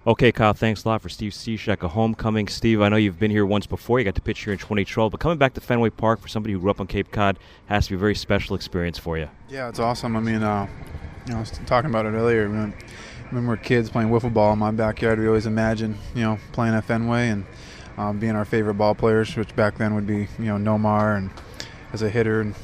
Okay, Kyle, thanks a lot for Steve Cishek, a homecoming. Steve, I know you've been here once before. You got to pitch here in 2012, but coming back to Fenway Park for somebody who grew up on Cape Cod has to be a very special experience for you. Yeah, it's awesome. I mean, I was talking about it earlier. When we're kids playing wiffle ball in my backyard, we always imagine, playing at Fenway and being our favorite ball players, which back then would be, Nomar and as a hitter and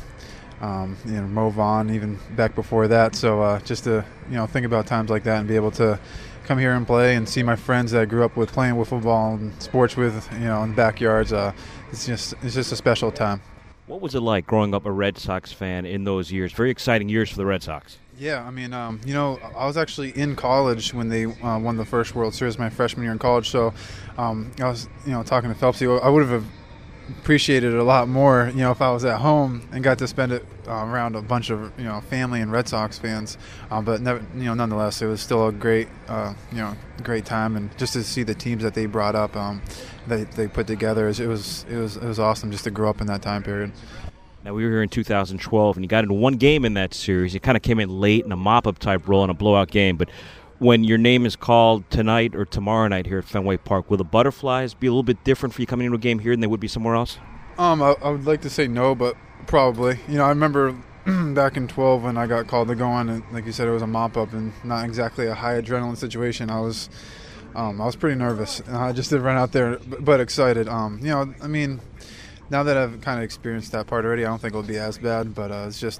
Mo Vaughn, even back before that. So just to think about times like that and be able to come here and play and see my friends that I grew up with playing wiffle ball and sports with, in the backyards. It's just a special time. What was it like growing up a Red Sox fan in those years? Very exciting years for the Red Sox. Yeah, I mean, I was actually in college when they won the first World Series my freshman year in college. So I was, talking to Phelpsy. I would have appreciated it a lot more, if I was at home and got to spend it around a bunch of, family and Red Sox fans. But never, nonetheless, it was still a great, great time, and just to see the teams that they brought up, they put together, it was awesome just to grow up in that time period. Now, we were here in 2012, and you got into one game in that series. You kind of came in late in a mop-up type role in a blowout game, but when your name is called tonight or tomorrow night here at Fenway Park, will the Butterflies be a little bit different for you coming into a game here than they would be somewhere else? I would like to say no, but probably. I remember back in 12 when I got called to go on, and like you said, it was a mop-up and not exactly a high adrenaline situation. I was pretty nervous. I just did run out there, but excited. I mean, now that I've kind of experienced that part already, I don't think it'll be as bad, but it's just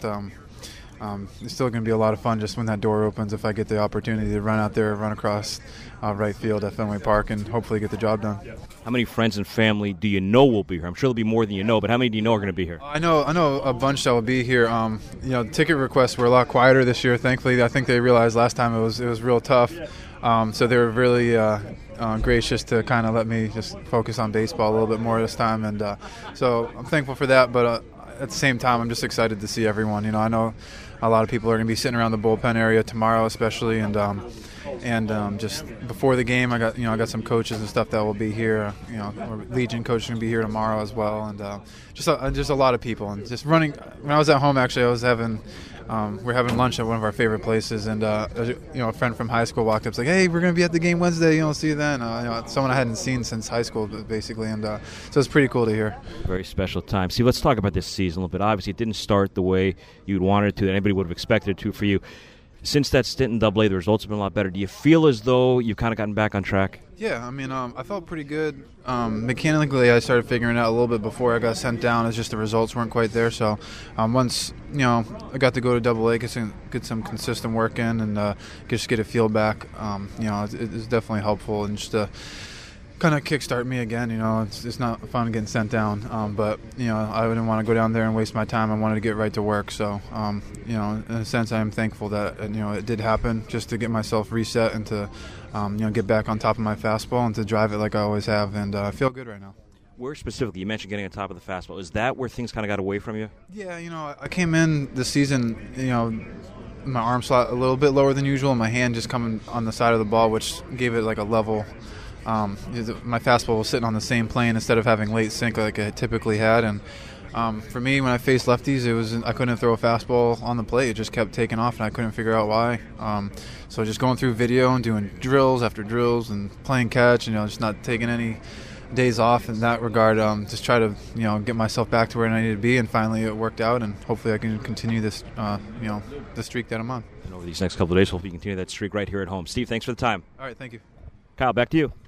it's still going to be a lot of fun just when that door opens, if I get the opportunity to run out there, run across right field at Fenway Park, and hopefully get the job done. How many friends and family do you know will be here? I'm sure there'll be more than you know, but how many do you know are going to be here? I know a bunch that will be here. Ticket requests were a lot quieter this year, thankfully. I think they realized last time it was real tough. So they were really gracious to kind of let me just focus on baseball a little bit more this time, and so I'm thankful for that. But at the same time, I'm just excited to see everyone. I know a lot of people are going to be sitting around the bullpen area tomorrow, especially, and just before the game, I got some coaches and stuff that will be here. Legion coach is going to be here tomorrow as well, and just a lot of people. And just running. When I was at home, actually, I was having. We're having lunch at one of our favorite places, and a friend from high school walked up, like, "Hey, we're going to be at the game Wednesday. See you then." Someone I hadn't seen since high school, basically, and so it's pretty cool to hear. Very special time. See, let's talk about this season a little bit. Obviously, it didn't start the way you'd wanted it to, that anybody would have expected it to for you. Since that stint in AA, the results have been a lot better. Do you feel as though you've kind of gotten back on track? Yeah, I mean, I felt pretty good. Mechanically, I started figuring it out a little bit before I got sent down. It's just the results weren't quite there. So once, I got to go to AA, get some consistent work in, and just get a feel back, it's definitely helpful. And just to kind of kickstart me again, it's not fun getting sent down. But, I didn't want to go down there and waste my time. I wanted to get right to work. So, in a sense, I am thankful that, it did happen just to get myself reset and to, get back on top of my fastball and to drive it like I always have. And I feel good right now. Where specifically, you mentioned getting on top of the fastball. Is that where things kind of got away from you? Yeah, I came in this season, my arm slot a little bit lower than usual, and my hand just coming on the side of the ball, which gave it like a level. My fastball was sitting on the same plane instead of having late sink like I typically had, and for me, when I faced lefties, I couldn't throw a fastball on the plate. It just kept taking off, and I couldn't figure out why. So just going through video and doing drills after drills and playing catch, just not taking any days off in that regard. Just try to get myself back to where I need to be, and finally it worked out, and hopefully I can continue this the streak that I'm on. And over these next couple of days, hopefully you continue that streak right here at home. Steve, thanks for the time. All right, thank you. Kyle, back to you.